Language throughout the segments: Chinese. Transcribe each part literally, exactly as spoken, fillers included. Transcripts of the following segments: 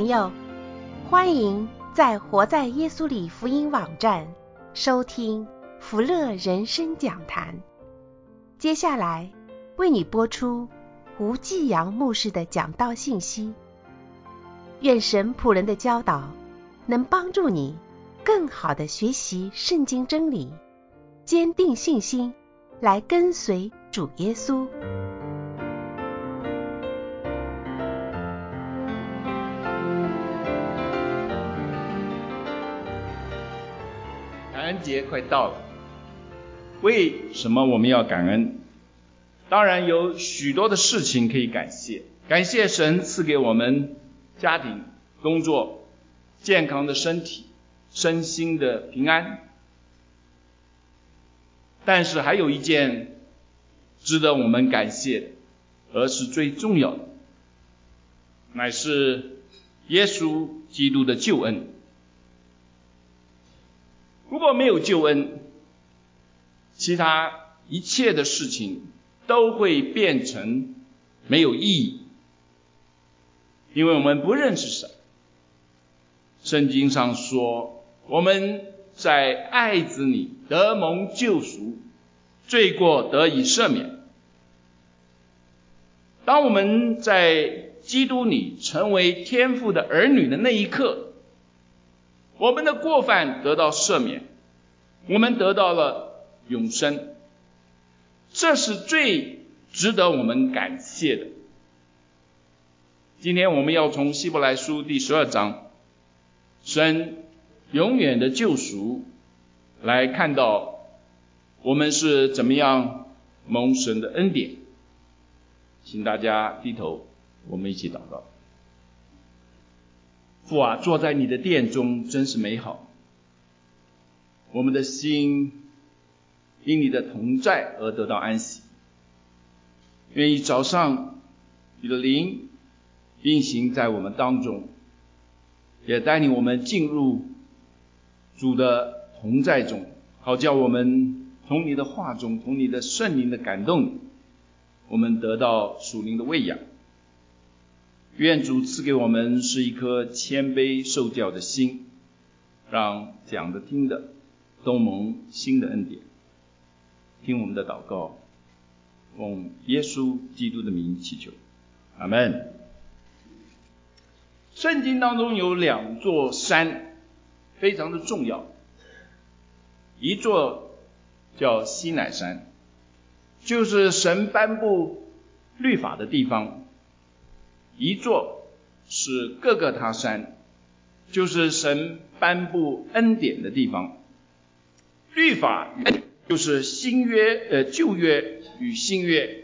朋友，欢迎在活在耶稣里福音网站收听福乐人生讲坛。接下来为你播出吴继阳牧师的讲道信息。愿神仆人的教导能帮助你更好地学习圣经真理，坚定信心，来跟随主耶稣。 感恩节快到了，为什么我们要感恩？当然有许多的事情可以感谢，感谢神赐给我们家庭、工作、健康的身体、身心的平安。但是还有一件值得我们感谢的，而是最重要的，乃是耶稣基督的救恩。如果没有救恩，其他一切的事情都会变成没有意义，因为我们不认识神。圣经上说，我们在爱子里得蒙救赎，罪过得以赦免。当我们在基督里成为天父的儿女的那一刻，我们的过犯得到赦免，我们得到了永生，这是最值得我们感谢的。今天我们要从希伯来书第十二章，神永远的救赎，来看到我们是怎么样蒙神的恩典。请大家低头，我们一起祷告。父啊，坐在你的殿中真是美好，我们的心因你的同在而得到安息。愿意早上你的灵运行在我们当中，也带领我们进入主的同在中，好叫我们从你的话中，从你的圣灵的感动，我们得到属灵的喂养。愿主赐给我们是一颗谦卑受教的心，让讲的听的都蒙新的恩典。听我们的祷告，奉耶稣基督的名祈求，阿们。圣经当中有两座山非常的重要，一座叫西乃山，就是神颁布律法的地方；一座是各各他山，就是神颁布恩典的地方。律法就是新约呃旧约与新约，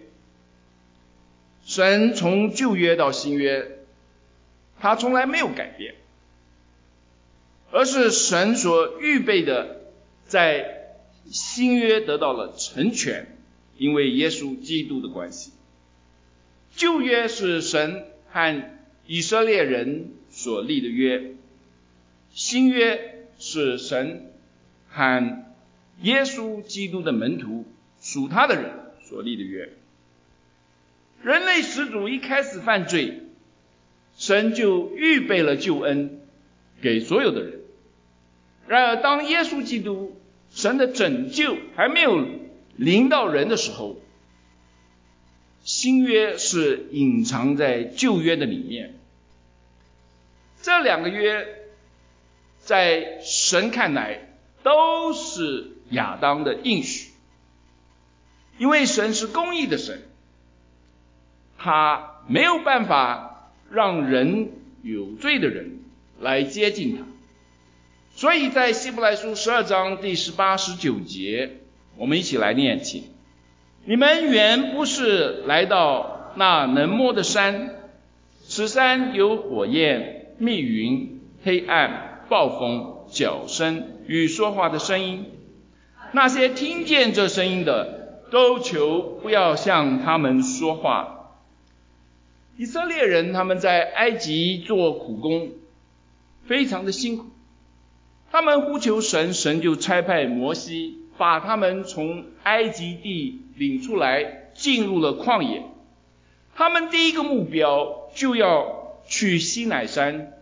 神从旧约到新约，他从来没有改变，而是神所预备的，在新约得到了成全，因为耶稣基督的关系。旧约是神和以色列人所立的约，新约是神和耶稣基督的门徒属他的人所立的约。人类始祖一开始犯罪，神就预备了救恩给所有的人。然而当耶稣基督神的拯救还没有临到人的时候，新约是隐藏在旧约的里面。这两个约在神看来都是亚当的应许，因为神是公义的神，他没有办法让人有罪的人来接近他。所以在希伯来书十二章第十八、十九节，我们一起来念请。你们原不是来到那能摸的山，此山有火焰、密云、黑暗、暴风、角声与说话的声音。那些听见这声音的，都求不要向他们说话。以色列人他们在埃及做苦工，非常的辛苦，他们呼求神，神就差派摩西把他们从埃及地领出来，进入了旷野。他们第一个目标就要去西乃山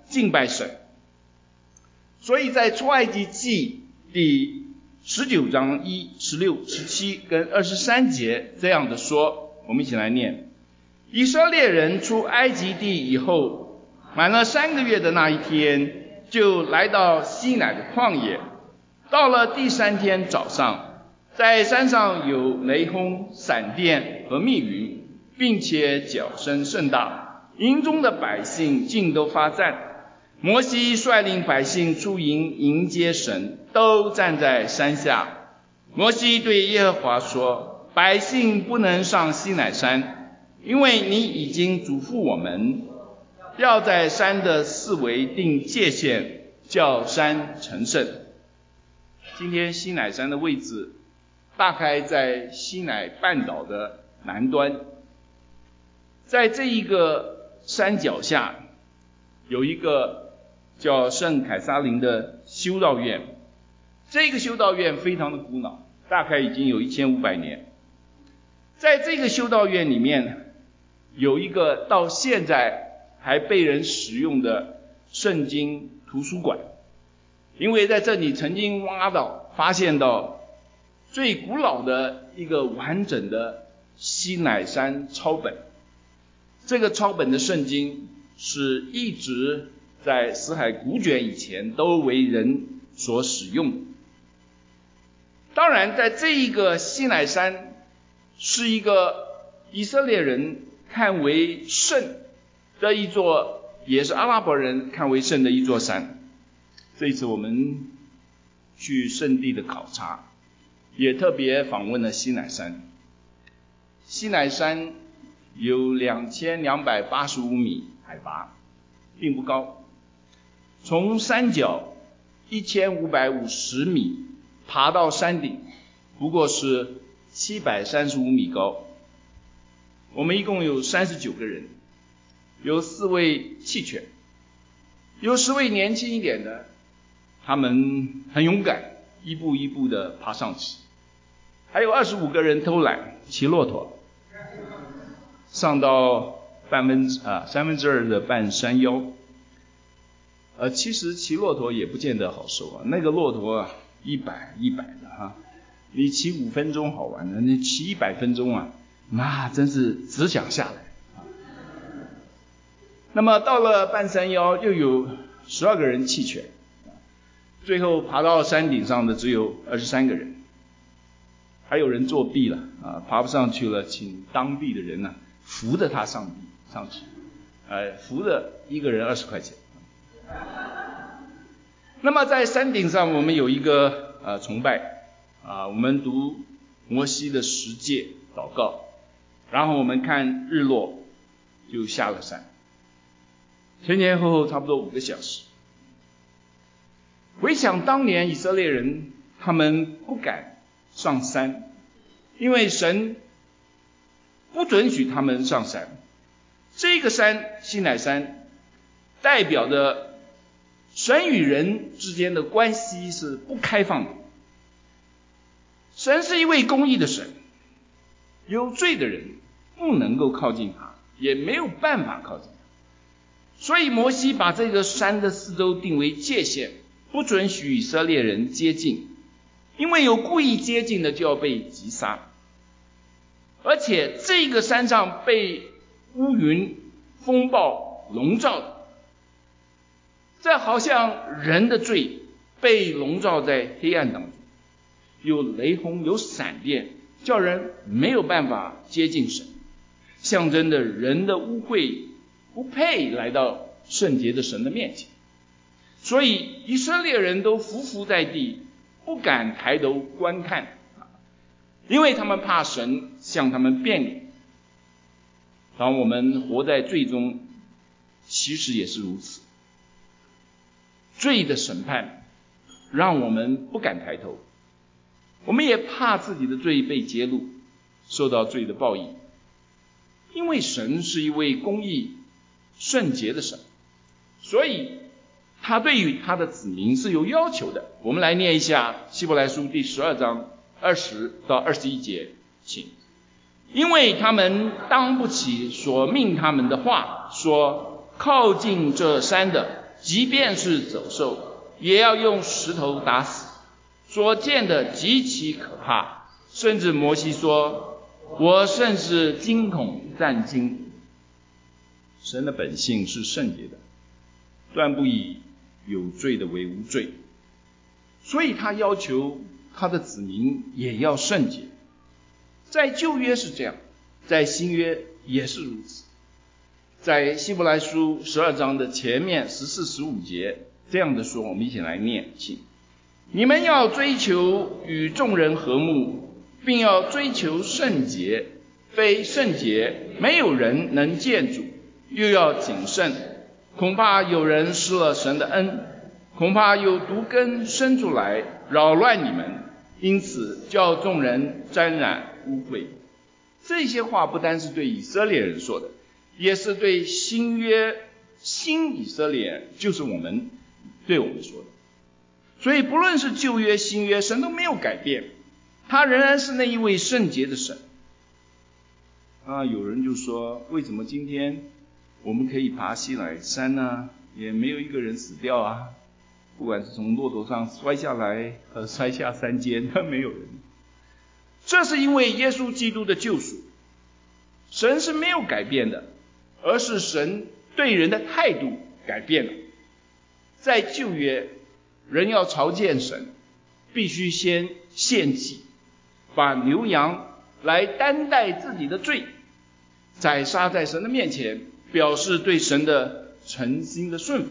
敬拜神。所以在出埃及记第十九章一、十六、十七跟二十三节这样的说，我们一起来念：以色列人出埃及地以后，满了三个月的那一天，就来到西乃的旷野。到了第三天早上，在山上有雷轰、闪电和密云，并且角声甚大，营中的百姓尽都发战。摩西率领百姓出营迎接神，都站在山下。摩西对耶和华说：百姓不能上西乃山，因为你已经嘱咐我们，要在山的四围定界限，叫山成圣。今天西乃山的位置大概在西乃半岛的南端，在这一个山脚下有一个叫圣凯撒林的修道院。这个修道院非常的古老，大概已经有一千五百年。在这个修道院里面有一个到现在还被人使用的圣经图书馆，因为在这里曾经挖到发现到最古老的一个完整的西乃山抄本。这个抄本的圣经是一直在死海古卷以前都为人所使用的。当然在这一个西乃山是一个以色列人看为圣的一座，也是阿拉伯人看为圣的一座山。这一次我们去圣地的考察，也特别访问了西乃山。西乃山有两千两百八十五米海拔，并不高。从山脚一千五百五十米爬到山顶，不过是七百三十五米高。我们一共有三十九个人，有四位弃犬，有十位年轻一点的，他们很勇敢，一步一步的爬上去。还有二十五个人偷懒，骑骆驼上到半分啊三分之二的半山腰。呃，其实骑骆驼也不见得好受啊，那个骆驼啊，一百一百的哈、啊，你骑五分钟好玩的，你骑一百分钟啊，那真是只想下来啊。那么到了半山腰，又有十二个人弃权，最后爬到山顶上的只有二十三个人，还有人作弊了啊，爬不上去了，请当地的人呢、啊、扶着他上地上去，呃，扶着一个人二十块钱。那么在山顶上我们有一个呃崇拜啊，我们读摩西的十诫祷告，然后我们看日落就下了山，前前后后差不多五个小时。回想当年以色列人他们不敢上山，因为神不准许他们上山。这个山西乃山代表着神与人之间的关系是不开放的。神是一位公义的神，有罪的人不能够靠近他，也没有办法靠近他。所以摩西把这个山的四周定为界限，不准许以色列人接近，因为有故意接近的就要被击杀。而且这个山上被乌云风暴笼罩的，这好像人的罪被笼罩在黑暗当中，有雷轰有闪电，叫人没有办法接近神，象征着人的污秽不配来到圣洁的神的面前。所以以色列人都匍匐在地，不敢抬头观看，因为他们怕神向他们变脸。当我们活在罪中，其实也是如此。罪的审判让我们不敢抬头，我们也怕自己的罪被揭露，受到罪的报应。因为神是一位公义圣洁的神，所以他对于他的子民是有要求的。我们来念一下希伯来书第十二章二十到二十一节，请。因为他们当不起所命他们的话，说靠近这山的即便是走兽，也要用石头打死。所见的极其可怕，甚至摩西说，我甚是惊恐战惊。神的本性是圣洁的，断不以有罪的为无罪，所以他要求他的子民也要圣洁。在旧约是这样，在新约也是如此。在希伯来书十二章的前面十四、十五节这样的说，我们一起来念，请。你们要追求与众人和睦，并要追求圣洁，非圣洁没有人能见主。又要谨慎，恐怕有人失了神的恩，恐怕有毒根生出来扰乱你们，因此叫众人沾染污秽。这些话不单是对以色列人说的，也是对新约新以色列人，就是我们对我们说的。所以不论是旧约新约，神都没有改变，他仍然是那一位圣洁的神啊。有人就说，为什么今天我们可以爬西乃山呢？也没有一个人死掉啊，不管是从骆驼上摔下来和摔下山间，没有人。这是因为耶稣基督的救赎，神是没有改变的，而是神对人的态度改变了。在旧约，人要朝见神，必须先献祭，把牛羊来担待自己的罪，宰杀在神的面前，表示对神的诚心的顺服。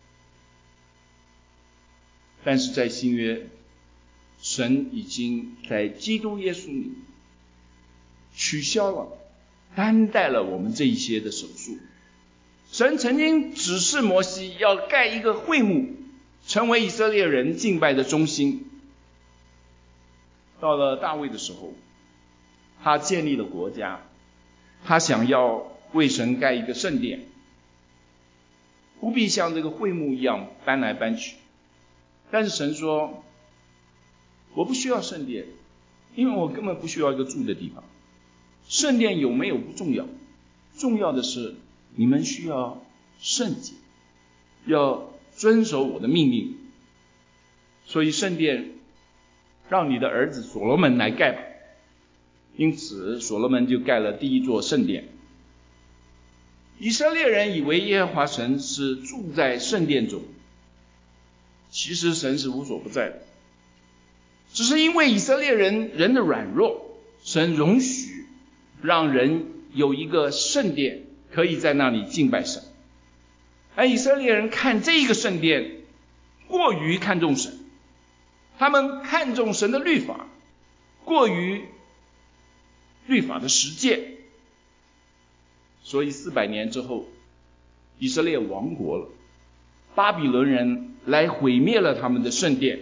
但是在新约，神已经在基督耶稣里取消了担待了我们这一些的手术。神曾经指示摩西要盖一个会幕，成为以色列人敬拜的中心。到了大卫的时候，他建立了国家，他想要为神盖一个圣殿，不必像这个会幕一样搬来搬去。但是神说，我不需要圣殿，因为我根本不需要一个住的地方。圣殿有没有不重要，重要的是你们需要圣洁，要遵守我的命令。所以圣殿让你的儿子所罗门来盖吧。因此所罗门就盖了第一座圣殿。以色列人以为耶和华神是住在圣殿中，其实神是无所不在的，只是因为以色列人人的软弱，神容许让人有一个圣殿可以在那里敬拜神。而以色列人看这个圣殿过于看重神，他们看重神的律法过于律法的实践，所以四百年之后以色列亡国了，巴比伦人来毁灭了他们的圣殿，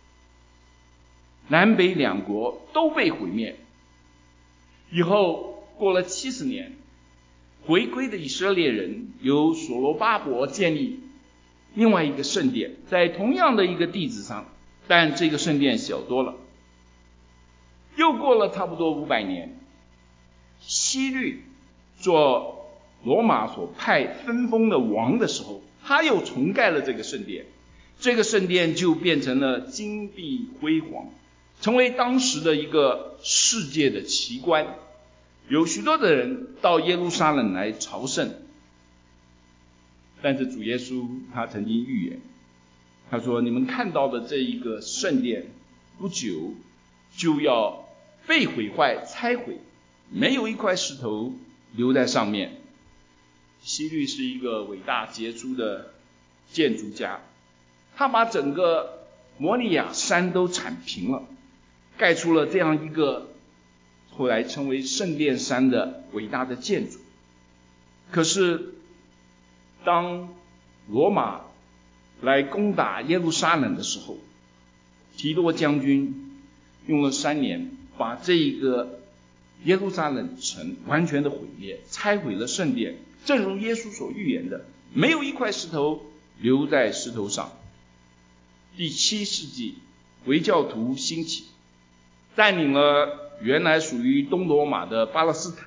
南北两国都被毁灭。以后过了七十年，回归的以色列人由所罗巴伯建立另外一个圣殿，在同样的一个地址上，但这个圣殿小多了。又过了差不多五百年，希律做罗马所派分封的王的时候，他又重盖了这个圣殿，这个圣殿就变成了金碧辉煌，成为当时的一个世界的奇观。有许多的人到耶路撒冷来朝圣，但是主耶稣他曾经预言，他说你们看到的这一个圣殿不久就要被毁坏拆毁，没有一块石头留在上面。希律是一个伟大杰出的建筑家，他把整个摩利亚山都铲平了，盖出了这样一个后来称为圣殿山的伟大的建筑。可是当罗马来攻打耶路撒冷的时候，提多将军用了三年把这一个耶路撒冷城完全的毁灭，拆毁了圣殿，正如耶稣所预言的，没有一块石头留在石头上。第七世纪回教徒兴起，占领了原来属于东罗马的巴勒斯坦，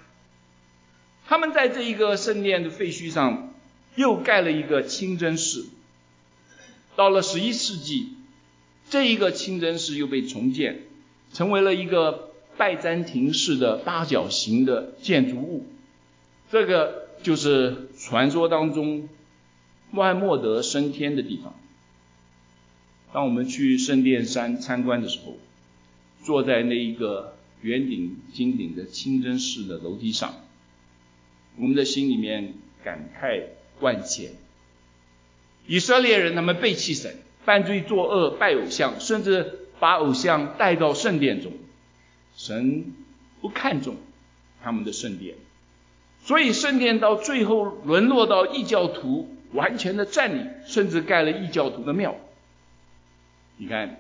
他们在这一个圣殿的废墟上又盖了一个清真寺， 到了十一世纪，这一个清真寺又被重建，成为了一个拜占庭式的八角形的建筑物。这个就是传说当中穆罕默德升天的地方。当我们去圣殿山参观的时候，坐在那一个圆顶金顶的清真寺的楼梯上，我们的心里面感慨万千。以色列人他们背弃神，犯罪作恶，拜偶像，甚至把偶像带到圣殿中，神不看重他们的圣殿，所以圣殿到最后沦落到异教徒完全的占领，甚至盖了异教徒的庙。你看，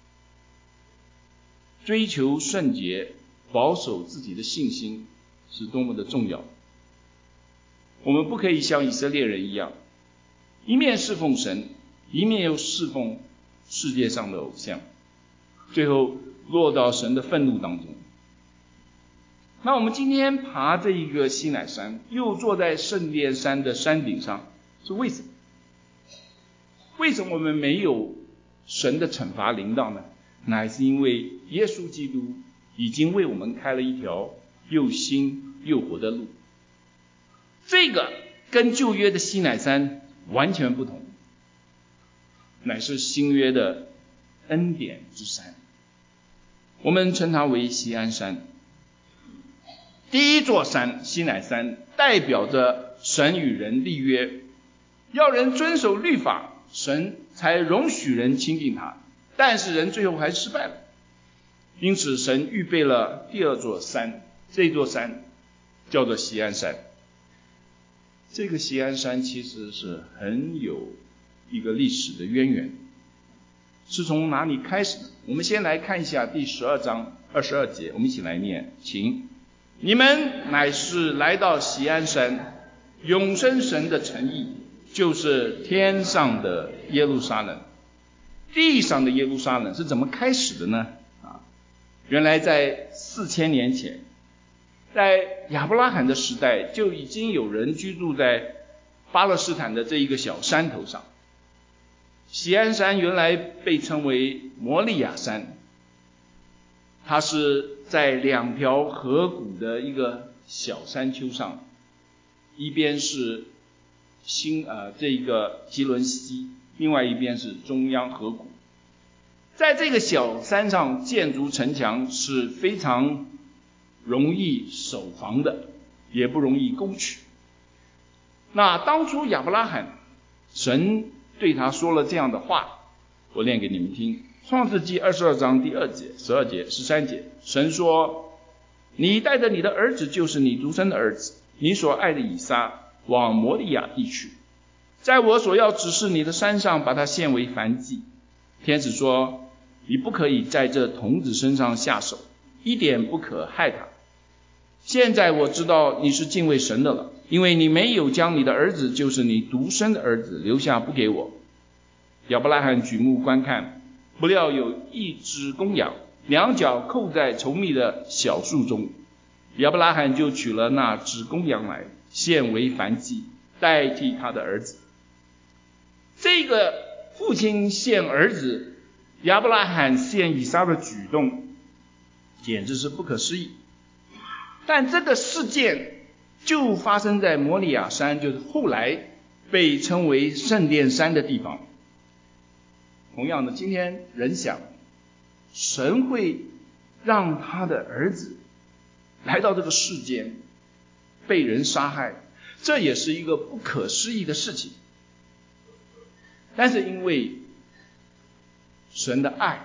追求圣洁，保守自己的信心是多么的重要。我们不可以像以色列人一样，一面侍奉神，一面又侍奉世界上的偶像，最后落到神的愤怒当中。那我们今天爬这一个西乃山，又坐在圣殿山的山顶上，是为什么？为什么我们没有神的惩罚临到呢？乃是因为耶稣基督已经为我们开了一条又新又活的路。这个跟旧约的西乃山完全不同，乃是新约的恩典之山，我们称它为锡安山。第一座山西乃山代表着神与人立约，要人遵守律法，神才容许人亲近他，但是人最后还失败了。因此神预备了第二座山，这座山叫做锡安山。这个锡安山其实是很有一个历史的渊源，是从哪里开始的？我们先来看一下第十二章二十二节，我们一起来念，请。你们乃是来到锡安山，永生神的城邑，就是天上的耶路撒冷。地上的耶路撒冷是怎么开始的呢？啊，原来在四千年前，在亚伯拉罕的时代，就已经有人居住在巴勒斯坦的这一个小山头上。锡安山原来被称为摩利亚山，它是在两条河谷的一个小山丘上，一边是新呃这个基伦溪，另外一边是中央河谷。在这个小山上建筑城墙是非常容易守防的，也不容易攻取。那当初亚伯拉罕，神对他说了这样的话，我念给你们听。创世纪二十二章第二节、十二节、十三节，神说：你带着你的儿子，就是你独生的儿子，你所爱的以撒，往摩利亚地去，在我所要指示你的山上，把它献为燔祭。天使说：你不可以在这童子身上下手，一点不可害他。现在我知道你是敬畏神的了，因为你没有将你的儿子，就是你独生的儿子留下不给我。亚伯拉罕举目观看，不料有一只公羊，两脚扣在稠密的小树中。亚伯拉罕就取了那只公羊来，献为燔祭，代替他的儿子。这个父亲献儿子，亚伯拉罕献以撒的举动，简直是不可思议。但这个事件就发生在摩利亚山，就是后来被称为圣殿山的地方。同样的，今天人想，神会让他的儿子来到这个世间，被人杀害，这也是一个不可思议的事情。但是因为神的爱，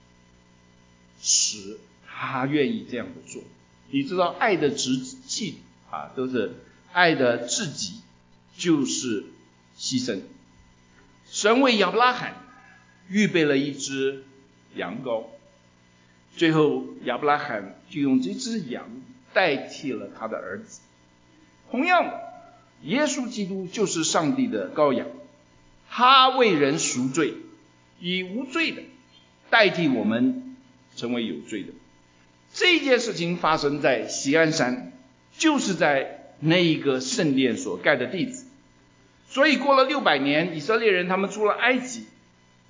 使他愿意这样的做。你知道爱的直系啊，都是爱的至极，就是牺牲。神为亚伯拉罕预备了一只羊羔，最后亚伯拉罕就用这只羊代替了他的儿子。同样的，耶稣基督就是上帝的羔羊，他为人赎罪，以无罪的代替我们成为有罪的。这件事情发生在锡安山，就是在那一个圣殿所盖的地址。所以过了六百年，以色列人他们出了埃及，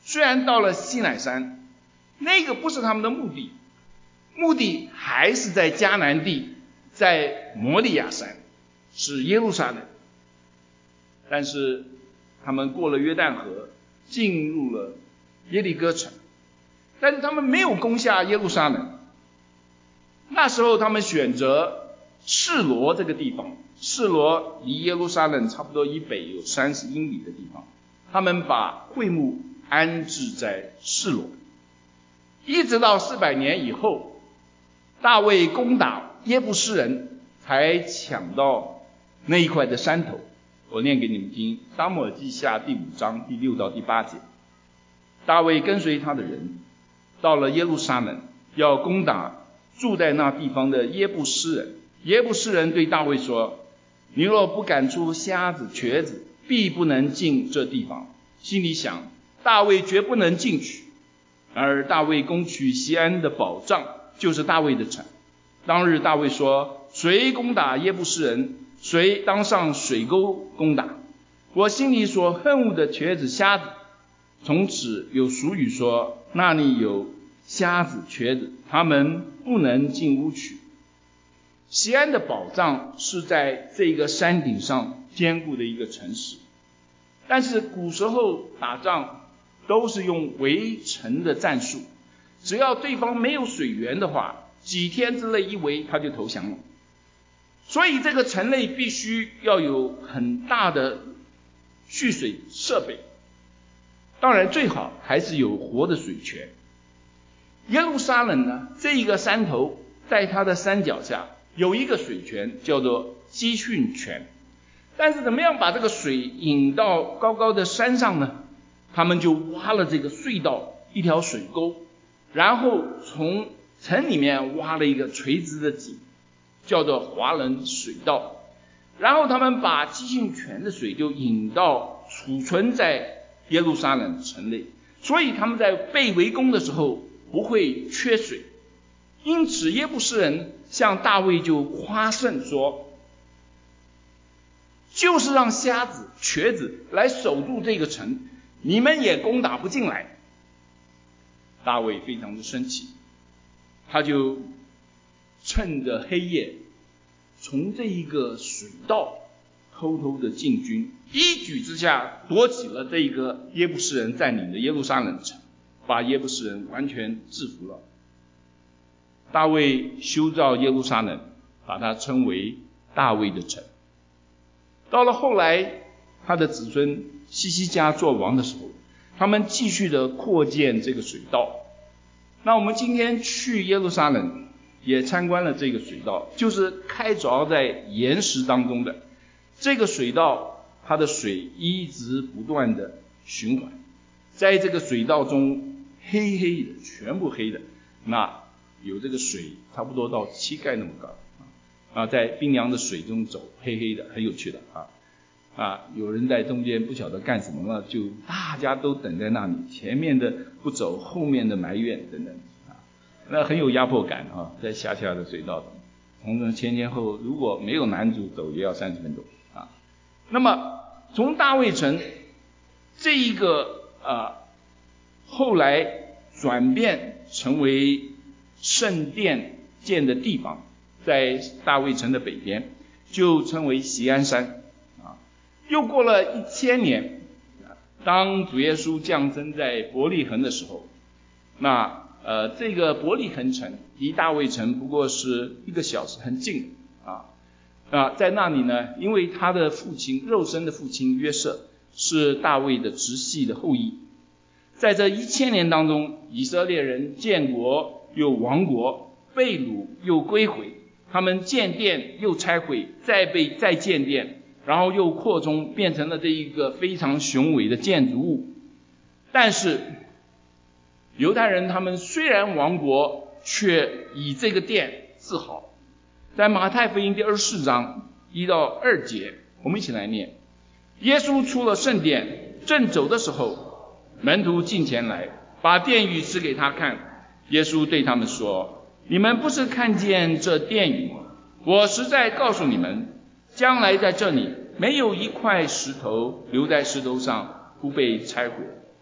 虽然到了西乃山，那个不是他们的目的，目的还是在迦南地，在摩利亚山，是耶路撒冷。但是他们过了约旦河，进入了耶利哥城，但是他们没有攻下耶路撒冷。那时候他们选择示罗这个地方，示罗离耶路撒冷差不多以北有三十英里的地方，他们把会幕安置在示罗。一直到四百年以后，大卫攻打耶布斯人，才抢到那一块的山头。我念给你们听，撒母耳记下第五章第六到第八节。大卫跟随他的人到了耶路撒冷，要攻打住在那地方的耶布斯人。耶布斯人对大卫说，你若不赶出瞎子瘸子，必不能进这地方。心里想，大卫绝不能进去。然而大卫攻取锡安的保障，就是大卫的城。当日大卫说，谁攻打耶布斯人，谁当上水沟攻打。我心里所恨恶的瘸子瞎子，从此有俗语说，那里有瞎子瘸子，他们不能进屋去。锡安的保障是在这个山顶上坚固的一个城市，但是古时候打仗都是用围城的战术，只要对方没有水源的话，几天之内一围他就投降了。所以这个城内必须要有很大的蓄水设备，当然最好还是有活的水泉。耶路撒冷呢，这一个山头在它的山脚下有一个水泉，叫做基训泉。但是怎么样把这个水引到高高的山上呢？他们就挖了这个隧道，一条水沟，然后从城里面挖了一个垂直的井，叫做华人水道。然后他们把基训泉的水就引到储存在耶路撒冷城内，所以他们在被围攻的时候不会缺水。因此耶布斯人向大卫就夸胜说，就是让瞎子瘸子来守住这个城，你们也攻打不进来。大卫非常的生气，他就趁着黑夜从这一个水道偷偷的进军，一举之下夺起了这个耶布斯人占领的耶路撒冷城，把耶布斯人完全制服了。大卫修造耶路撒冷，把它称为大卫的城。到了后来他的子孙希西家做王的时候，他们继续的扩建这个水道。那我们今天去耶路撒冷也参观了这个水道，就是开凿在岩石当中的这个水道，它的水一直不断的循环，在这个水道中黑黑的，全部黑的，那有这个水差不多到膝盖那么高啊，在冰凉的水中走，黑黑的，很有趣的啊啊！有人在中间不晓得干什么了，就大家都等在那里，前面的不走，后面的埋怨等等啊，那很有压迫感啊，在狭狭的水道中，从前前后如果没有男主走也要三十分钟啊。那么从大卫城这一个啊，后来转变成为圣殿建的地方，在大卫城的北边，就称为锡安山啊。又过了一千年，当主耶稣降生在伯利恒的时候，那呃这个伯利恒城离大卫城不过是一个小时，很近啊啊，在那里呢，因为他的父亲肉身的父亲约瑟是大卫的直系的后裔，在这一千年当中，以色列人建国又亡国，被掳又归回，他们建殿又拆毁，再被再建殿，然后又扩充，变成了这一个非常雄伟的建筑物。但是犹太人他们虽然亡国，却以这个殿自豪。在马太福音第二十四章一到二节，我们一起来念。耶稣出了圣殿，正走的时候，门徒近前来，把殿宇指给他看。耶稣对他们说，你们不是看见这殿宇吗？我实在告诉你们，将来在这里没有一块石头留在石头上不被拆毁。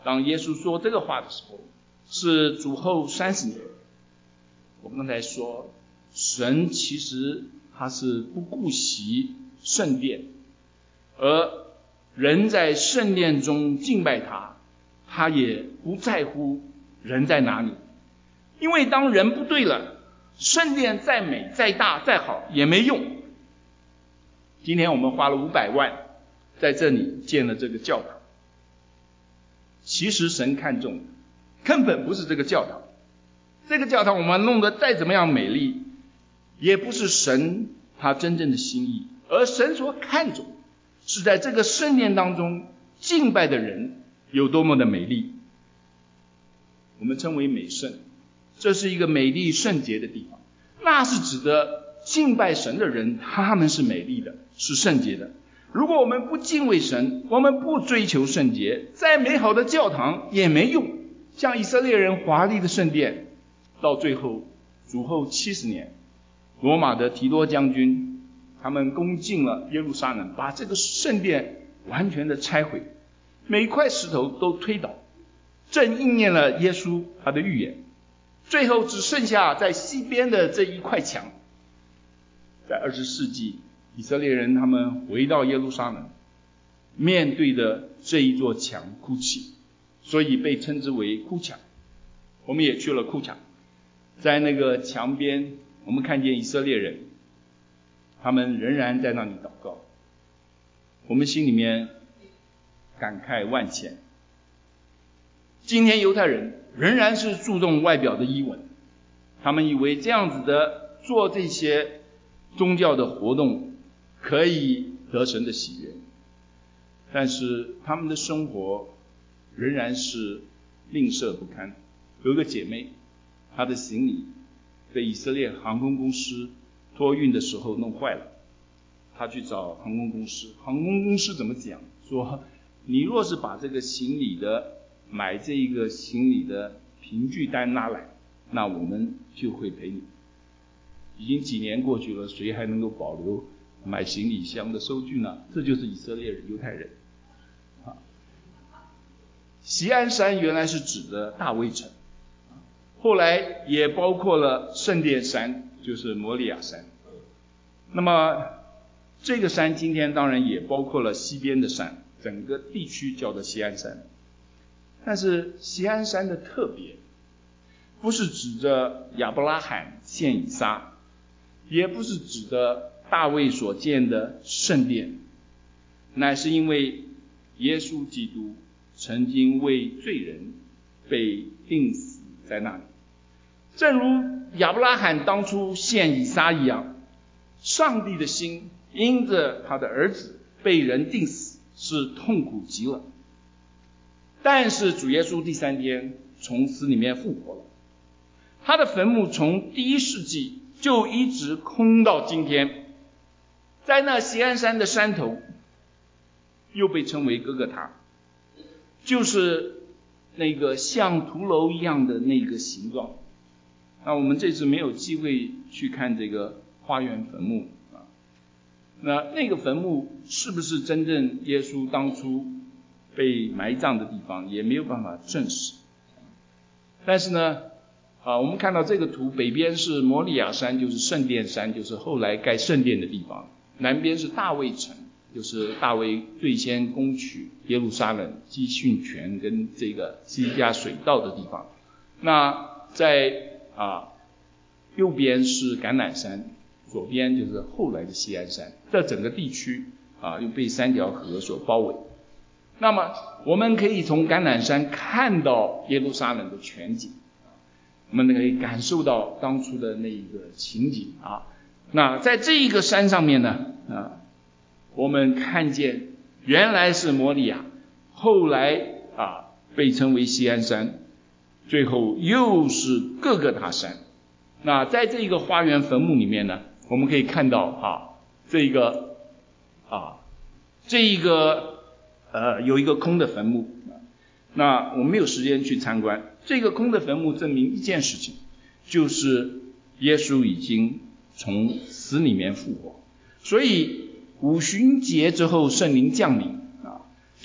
当耶稣说这个话的时候，是主后三十年。我刚才说，神其实他是不顾惜圣殿，而人在圣殿中敬拜他，他也不在乎人在哪里。因为当人不对了，圣殿再美再大再好也没用。今天我们花了五百万在这里建了这个教堂，其实神看重的根本不是这个教堂，这个教堂我们弄得再怎么样美丽，也不是神他真正的心意，而神所看重是在这个圣殿当中敬拜的人有多么的美丽。我们称为美圣，这是一个美丽圣洁的地方，那是指的敬拜神的人他们是美丽的，是圣洁的。如果我们不敬畏神，我们不追求圣洁，再美好的教堂也没用。像以色列人华丽的圣殿，到最后主后七十年，罗马的提多将军他们攻进了耶路撒冷，把这个圣殿完全的拆毁，每一块石头都推倒，正应验了耶稣他的预言。最后只剩下在西边的这一块墙。在二十世纪，以色列人他们回到耶路撒冷，面对的这一座墙哭泣，所以被称之为哭墙。我们也去了哭墙，在那个墙边，我们看见以色列人，他们仍然在那里祷告。我们心里面感慨万千。今天犹太人仍然是注重外表的仪文，他们以为这样子的做这些宗教的活动可以得神的喜悦，但是他们的生活仍然是吝啬不堪。有一个姐妹，她的行李被以色列航空公司托运的时候弄坏了，她去找航空公司，航空公司怎么讲？说你若是把这个行李的买这一个行李的凭据单拿来，那我们就会赔你。已经几年过去了，谁还能够保留买行李箱的收据呢？这就是以色列人、犹太人。啊，锡安山原来是指的大卫城，后来也包括了圣殿山，就是摩利亚山。那么这个山今天当然也包括了西边的山，整个地区叫做锡安山。但是锡安山的特别，不是指着亚伯拉罕献以撒，也不是指着大卫所建的圣殿，乃是因为耶稣基督曾经为罪人被钉死在那里。正如亚伯拉罕当初献以撒一样，上帝的心因着他的儿子被人钉死是痛苦极了。但是主耶稣第三天从死里面复活了，他的坟墓从第一世纪就一直空到今天，在那锡安山的山头又被称为哥哥他，就是那个像图楼一样的那个形状。那我们这次没有机会去看这个花园坟墓啊，那那个坟墓是不是真正耶稣当初被埋葬的地方，也没有办法证实。但是呢啊，我们看到这个图，北边是摩利亚山，就是圣殿山，就是后来盖圣殿的地方，南边是大卫城，就是大卫最先攻取耶路撒冷、基训泉跟这个基加水道的地方。那在啊右边是橄榄山，左边就是后来的锡安山，这整个地区啊又被三条河所包围。那么我们可以从橄榄山看到耶路撒冷的全景，我们可以感受到当初的那一个情景啊。那在这一个山上面呢啊，我们看见原来是摩利亚，后来啊被称为锡安山，最后又是各个大山。那在这个花园坟墓里面呢，我们可以看到啊这个啊这一个呃，有一个空的坟墓，那我们没有时间去参观。这个空的坟墓证明一件事情，就是耶稣已经从死里面复活。所以五旬节之后圣灵降临啊，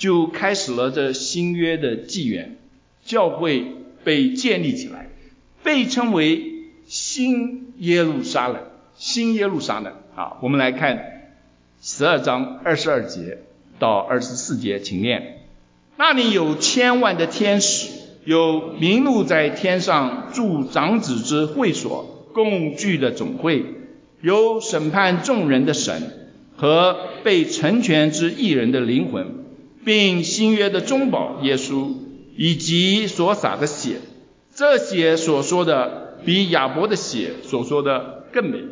就开始了这新约的纪元，教会被建立起来，被称为新耶路撒冷。新耶路撒冷啊，我们来看十二章二十二节到二十四节，请念。那里有千万的天使，有名录在天上驻长子之会所共聚的总会，有审判众人的神和被成全之义人的灵魂，并新约的中保耶稣，以及所洒的血。这血所说的比亚伯的血所说的更美。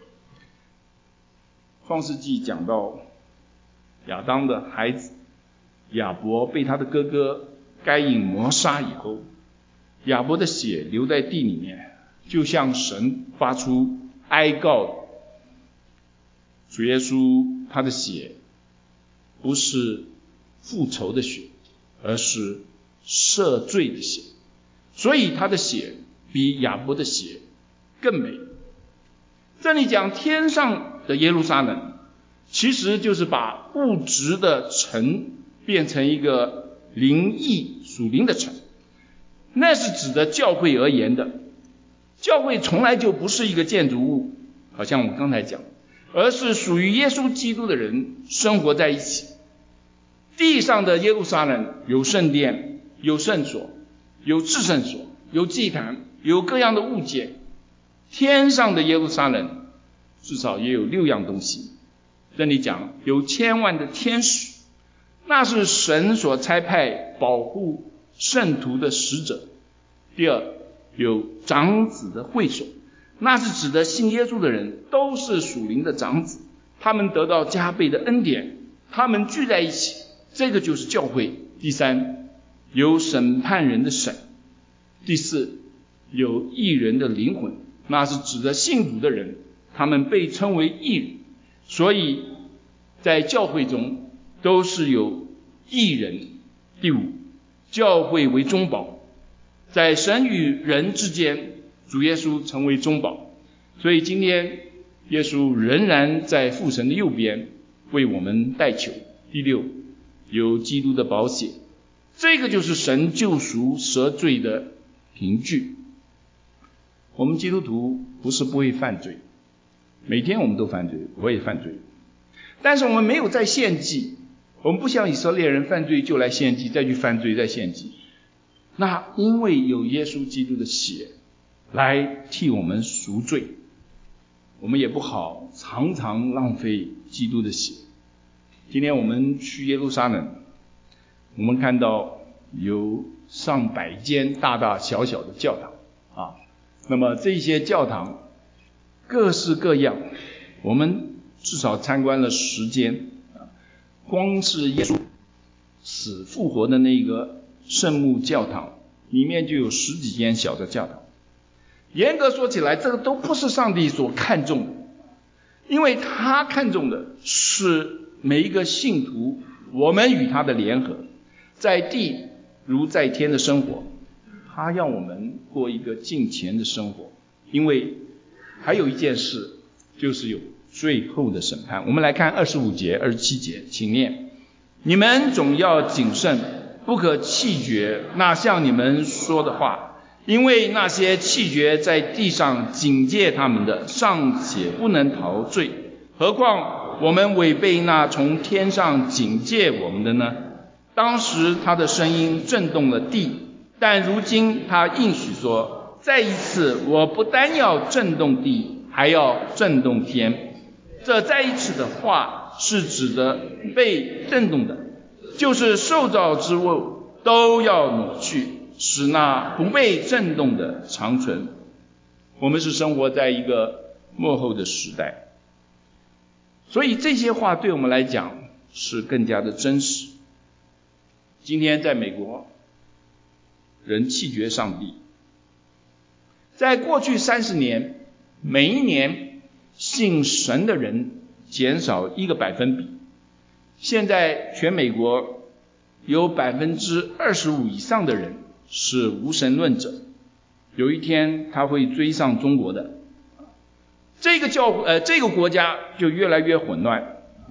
创世纪讲到亚当的孩子亚伯被他的哥哥该隐谋杀以后，亚伯的血流在地里面，就向神发出哀告。主耶稣他的血不是复仇的血，而是赦罪的血，所以他的血比亚伯的血更美。这里讲天上的耶路撒冷，其实就是把物质的城变成一个灵异属灵的城，那是指的教会而言的。教会从来就不是一个建筑物，好像我刚才讲，而是属于耶稣基督的人生活在一起。地上的耶路撒冷有圣殿，有圣所，有至圣所，有祭坛，有各样的物件。天上的耶路撒冷至少也有六样东西。这里讲有千万的天使，那是神所差派保护圣徒的使者。第二，有长子的会所，那是指的信耶稣的人都是属灵的长子，他们得到加倍的恩典，他们聚在一起，这个就是教会。第三，有审判人的审。第四，有义人的灵魂，那是指的信主的人，他们被称为义人，所以在教会中都是有义人。第五，教会为中保，在神与人之间，主耶稣成为中保，所以今天耶稣仍然在父神的右边为我们代求。第六，有基督的宝血，这个就是神救赎赦罪的凭据。我们基督徒不是不会犯罪，每天我们都犯罪，我也犯罪，但是我们没有在献祭，我们不像以色列人犯罪就来献祭，再去犯罪再献祭。那因为有耶稣基督的血来替我们赎罪，我们也不好常常浪费基督的血。今天我们去耶路撒冷，我们看到有上百间大大小小的教堂啊，那么这些教堂各式各样，我们至少参观了十间啊，光是耶稣死复活的那个圣母教堂里面就有十几间小的教堂。严格说起来，这个都不是上帝所看重的，因为他看重的是每一个信徒，我们与他的联合，在地如在天的生活。他要我们过一个敬虔的生活，因为还有一件事，就是有最后的审判。我们来看二十五节、二十七节，请念：你们总要谨慎，不可弃绝那向你们说的话，因为那些弃绝在地上警戒他们的，尚且不能逃罪，何况我们违背那从天上警戒我们的呢？当时他的声音震动了地，但如今他应许说，再一次我不单要震动地，还要震动天。这再一次的话是指的被震动的，就是受造之物都要挪去，使那不被震动的长存。我们是生活在一个末后的时代，所以这些话对我们来讲是更加的真实。今天在美国，人弃绝上帝。在过去三十年，每一年信神的人减少一个百分比。现在全美国有百分之二十五以上的人是无神论者，有一天他会追上中国的。这个教呃这个国家就越来越混乱。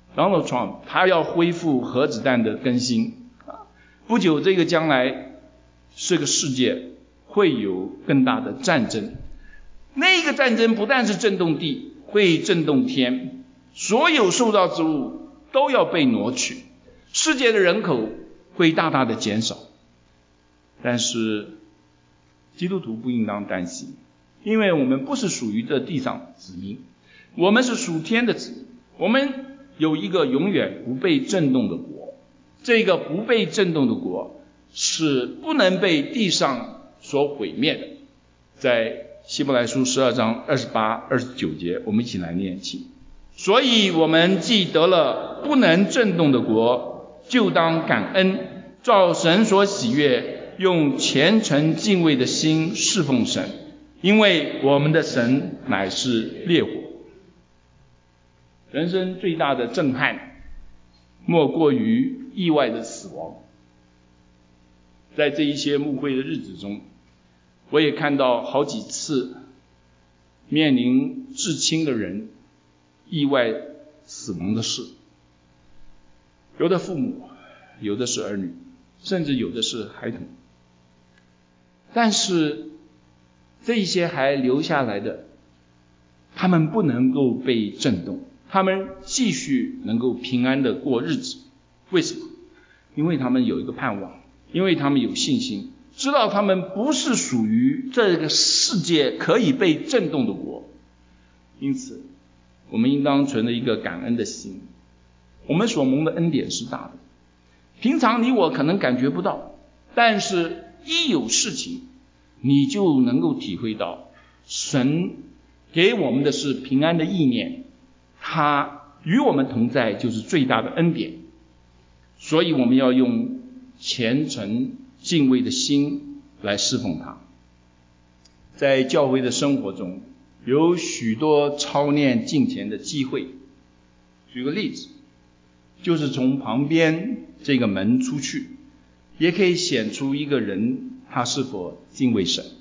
Donald Trump 他要恢复核子弹的更新，不久这个将来这个世界会有更大的战争，那个战争不但是震动地，会震动天，所有受造之物都要被挪去，世界的人口会大大的减少。但是基督徒不应当担心，因为我们不是属于这地上子民，我们是属天的子民，我们有一个永远不被震动的国，这个不被震动的国是不能被地上所毁灭的。在希伯来书十二章二十八、二十九节，我们一起来念经。所以我们既得了不能震动的国，就当感恩，照神所喜悦，用虔诚敬畏的心侍奉神，因为我们的神乃是烈火。人生最大的震撼莫过于意外的死亡。在这一些牧会的日子中，我也看到好几次面临至亲的人意外死亡的事，有的父母，有的是儿女，甚至有的是孩童。但是这些还留下来的，他们不能够被震动，他们继续能够平安的过日子。为什么？因为他们有一个盼望，因为他们有信心，知道他们不是属于这个世界可以被震动的国。因此我们应当存着一个感恩的心。我们所蒙的恩典是大的，平常你我可能感觉不到，但是一有事情你就能够体会到神给我们的是平安的意念，他与我们同在就是最大的恩典。所以我们要用虔诚敬畏的心来侍奉他。在教会的生活中有许多操练敬虔的机会，举个例子，就是从旁边这个门出去，也可以显出一个人他是否敬畏神。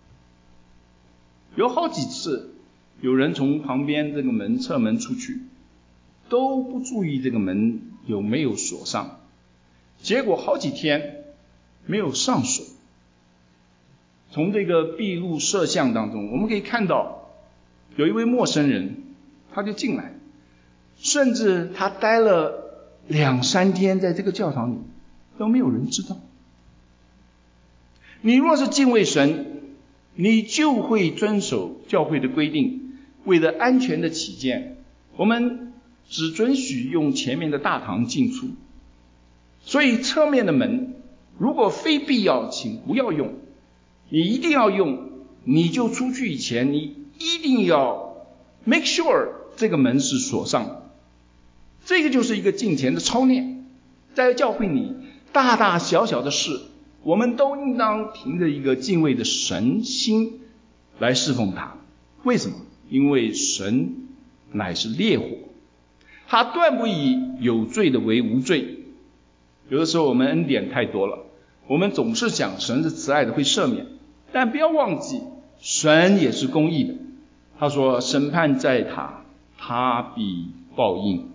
有好几次有人从旁边这个门侧门出去，都不注意这个门有没有锁上，结果好几天没有上锁。从这个闭路摄像当中我们可以看到，有一位陌生人他就进来，甚至他待了两三天在这个教堂里都没有人知道。你若是敬畏神，你就会遵守教会的规定，为了安全的起见，我们只准许用前面的大堂进出，所以侧面的门如果非必要请不要用，你一定要用，你就出去以前你一定要 make sure 这个门是锁上的。这个就是一个敬虔的操练。在教会里大大小小的事，我们都应当凭着一个敬畏的神心来侍奉他。为什么？因为神乃是烈火，他断不以有罪的为无罪。有的时候我们恩典太多了，我们总是想神是慈爱的，会赦免，但不要忘记神也是公义的。他说审判在他，他必报应。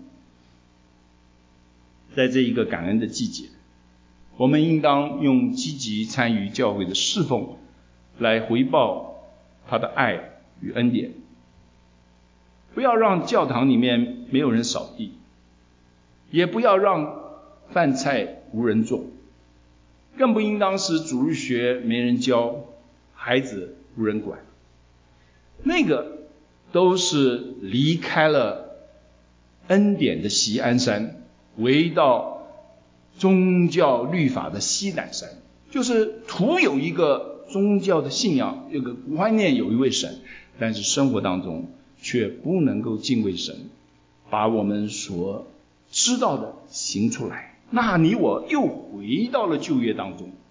在这一个感恩的季节，我们应当用积极参与教会的侍奉来回报他的爱与恩典。不要让教堂里面没有人扫地，也不要让饭菜无人做，更不应当是主日学没人教，孩子无人管。那个都是离开了恩典的锡安山，回到宗教律法的西乃山，就是徒有一个宗教的信仰，有个观念有一位神，但是生活当中却不能够敬畏神，把我们所知道的行出来。那你我又回到了旧约当中。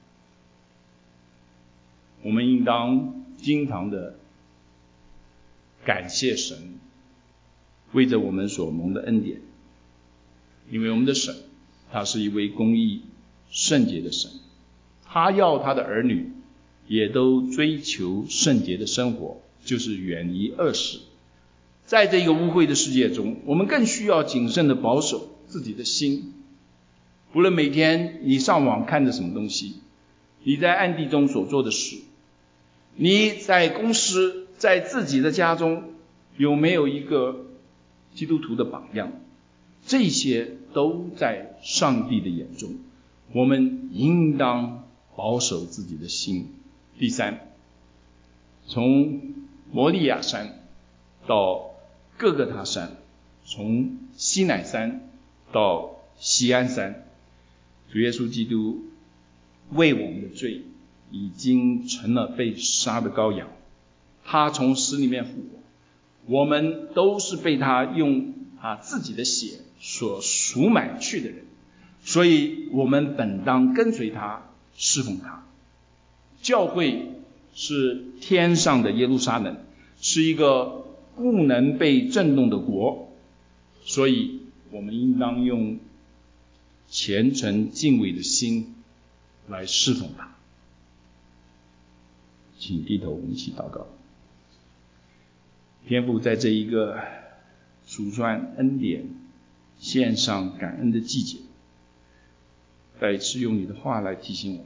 我们应当经常的感谢神为着我们所蒙的恩典，因为我们的神他是一位公义圣洁的神，他要他的儿女也都追求圣洁的生活，就是远离恶事， 在这个污秽的世界中，我们更需要谨慎地保守自己的心。无论每天你上网看的什么东西，你在暗地中所做的事，你在公司，在自己的家中有没有一个基督徒的榜样，这些都在上帝的眼中，我们应当保守自己的心。第三，从摩利亚山到各个他山，从西乃山到锡安山，主耶稣基督为我们的罪已经成了被杀的羔羊，他从死里面复活，我们都是被他用他自己的血所赎买去的人，所以我们本当跟随他，侍奉他。教会是天上的耶路撒冷，是一个不能被震动的国，所以我们应当用虔诚敬畏的心来侍奉他。请低头，我们一起祷告。天父，在这一个数算恩典、献上感恩的季节，再一次用你的话来提醒我们，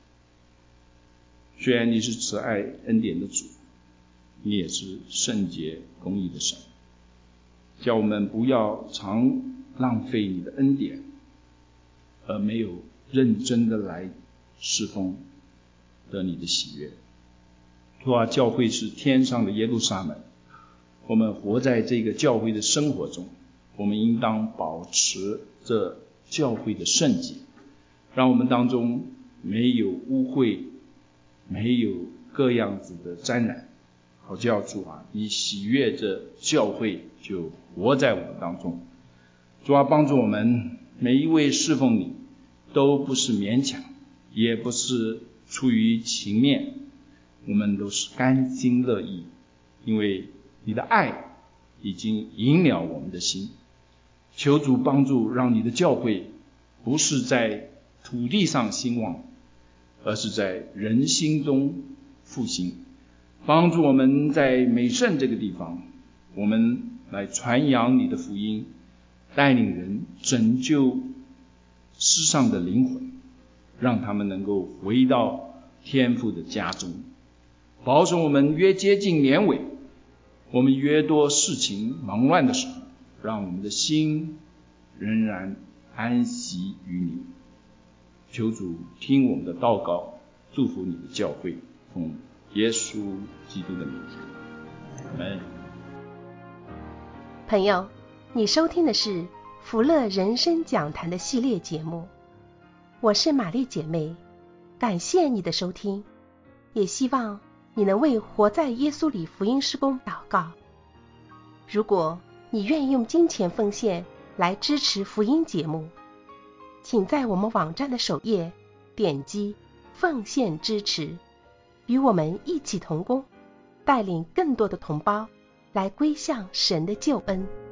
虽然你是慈爱恩典的主，你也是圣洁公义的神，叫我们不要常浪费你的恩典，而没有认真的来侍奉得你的喜悦。主啊，教会是天上的耶路撒冷，我们活在这个教会的生活中，我们应当保持这教会的圣洁，让我们当中没有污秽，没有各样子的沾染。好叫主啊，你喜悦这教会就活在我们当中。主啊，帮助我们每一位侍奉你都不是勉强，也不是出于情面，我们都是甘心乐意，因为你的爱已经引了我们的心。求主帮助，让你的教会不是在土地上兴旺，而是在人心中复兴。帮助我们在美圣这个地方，我们来传扬你的福音，带领人拯救世上的灵魂，让他们能够回到天父的家中。保守我们越接近年尾，我们越多事情忙乱的时候，让我们的心仍然安息于你。求主听我们的祷告，祝福你的教会，奉耶稣基督的名字，阿们。 朋友，你收听的是福乐人生讲坛的系列节目，我是玛丽姐妹，感谢你的收听，也希望你能为活在耶稣里福音事工祷告。如果你愿意用金钱奉献来支持福音节目，请在我们网站的首页点击奉献支持，与我们一起同工，带领更多的同胞来归向神的救恩。